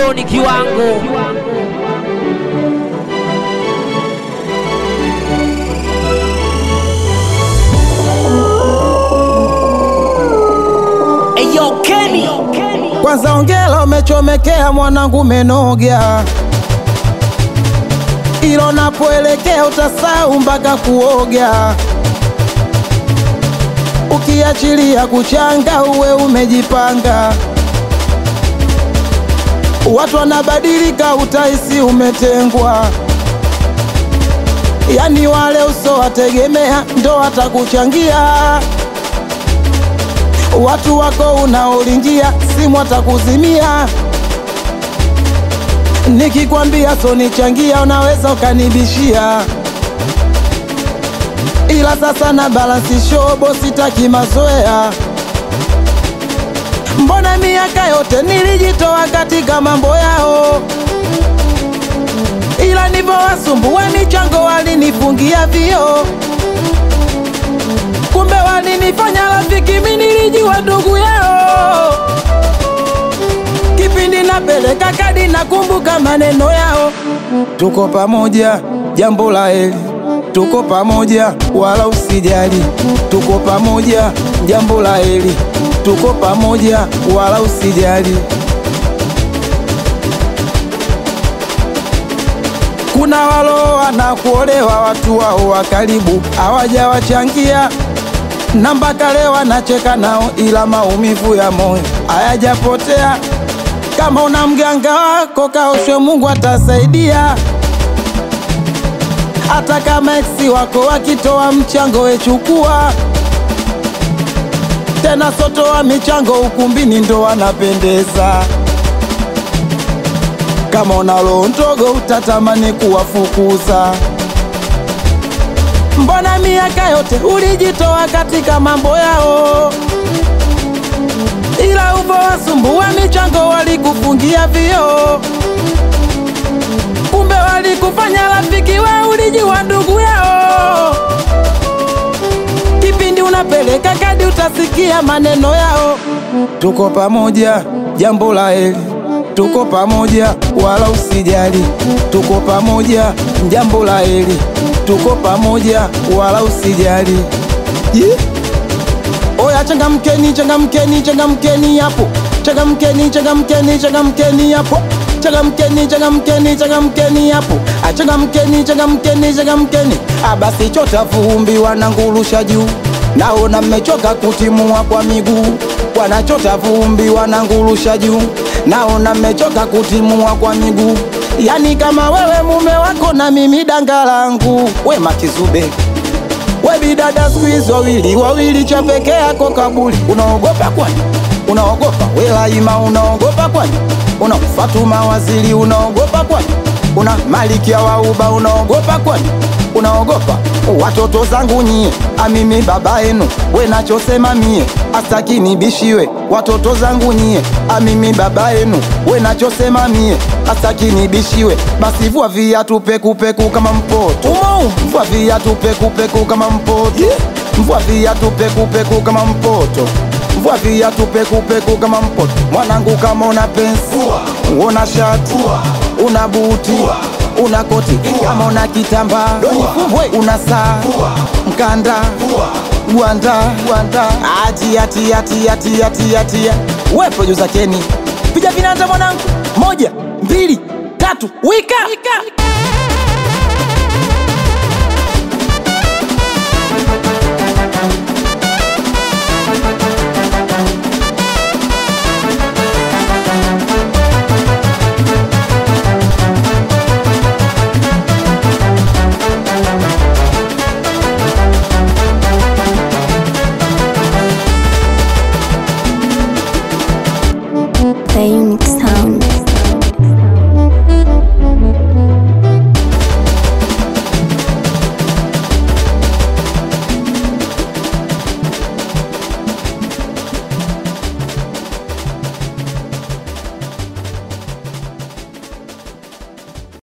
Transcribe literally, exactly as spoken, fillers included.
Moro ni kiwango. Eyo Kenny, kwanza ongela umechomekea mwanangu menogea, ilo napoelekea utasahau mpaka kuoga. Ukiachilia kuchanga uwe umejipanga, watu wanabadilika utahisi umetengwa. Yani wale uso wategemea ndo watakuchangia, watu wako unaolingia simu watakuzimia. Nikikwambia so nichangia unaweza ukanibishia, ila sasa na balance shobo sitaki mazoea. Mbona miaka yote nilijitoa katika mambo yao, ila nivo wasumbua michango walinifungia vio. Kumbe walinifanya rafiki mimi nilijua ndugu yao. Kipindi napeleka kadi nakumbuka maneno yao, tuko pamoja jambo la heri, tuko pamoja wala usijali, tuko pamoja jambo la heri, tuko pamoja wala usijali. Kuna waloa na kuolewa watu wao wa karibu hawajawachangia, na mpaka leo wanacheka nao, ila maumivu ya moyo hayajapotea. Kama una mganga wako kaoshwe, Mungu atasaidia. Hata kama eksi wako wakitoa mchango wechukua, tena soto wa michango ukumbini ndo wanapendeza. Kama una roho ndogo utatamani kuwafukuza. Mbona miaka yote ulijitoa katika mambo yao, ila upo wasumbua michango walikufungia vio. Kumbe walikufanya rafiki we ulijua ndugu yao. Kipindi unapeleka kadi utasikia maneno yao, tuko pamoja jambo la heri, tuko pamoja wala usijali, tuko pamoja jambo la heri, tuko pamoja wala usijali. Yeah. Oya changamkeni, changamkeni, changamkeni hapo, changamkeni, changamkeni, changamkeni hapo, changamkeni, changamkeni, changamkeni hapo, achangamkeni, changamkeni, changamkeni. Abasi chota vumbi wanangurusha juu, naona mmechoka kutimua kwa miguu. Wanachota vumbi wanangurusha juu, naona mmechoka kutimua kwa miguu. Yani kama wewe mume wako na mimi danga langu, we Makizube. We bidada squeeze wawili wawili cha peke yako kabuli. Unaogopa kwani? Unaogopa? We Laima unaogopa kwani? Una Fatuma Waziri unaogopa kwani? Una Malikia wa Uba unaogopa kwani? Unaogopa? Watoto zangu nyie, amimi baba yenu, we nachosema mie astaki nibishiwe. Watoto zangu nyie, amimi baba yenu, we nachosema mie astaki nibishiwe. Basi vua viatu peku peku kama mpoto, mvua viatu peku peku kama mpoto, mvua viatu peku peku kama mpoto, mvua viatu peku peku kama mpoto. Mwanangu kama una pensi, una shati, una buti, una koti, kama una kitamba, una saa, mkanda, gwanda, gwanda. Ati ati ati ati ati ati. We producer Kenny, piga vinanda mwanangu, moja, mbili, tatu, wika, wika.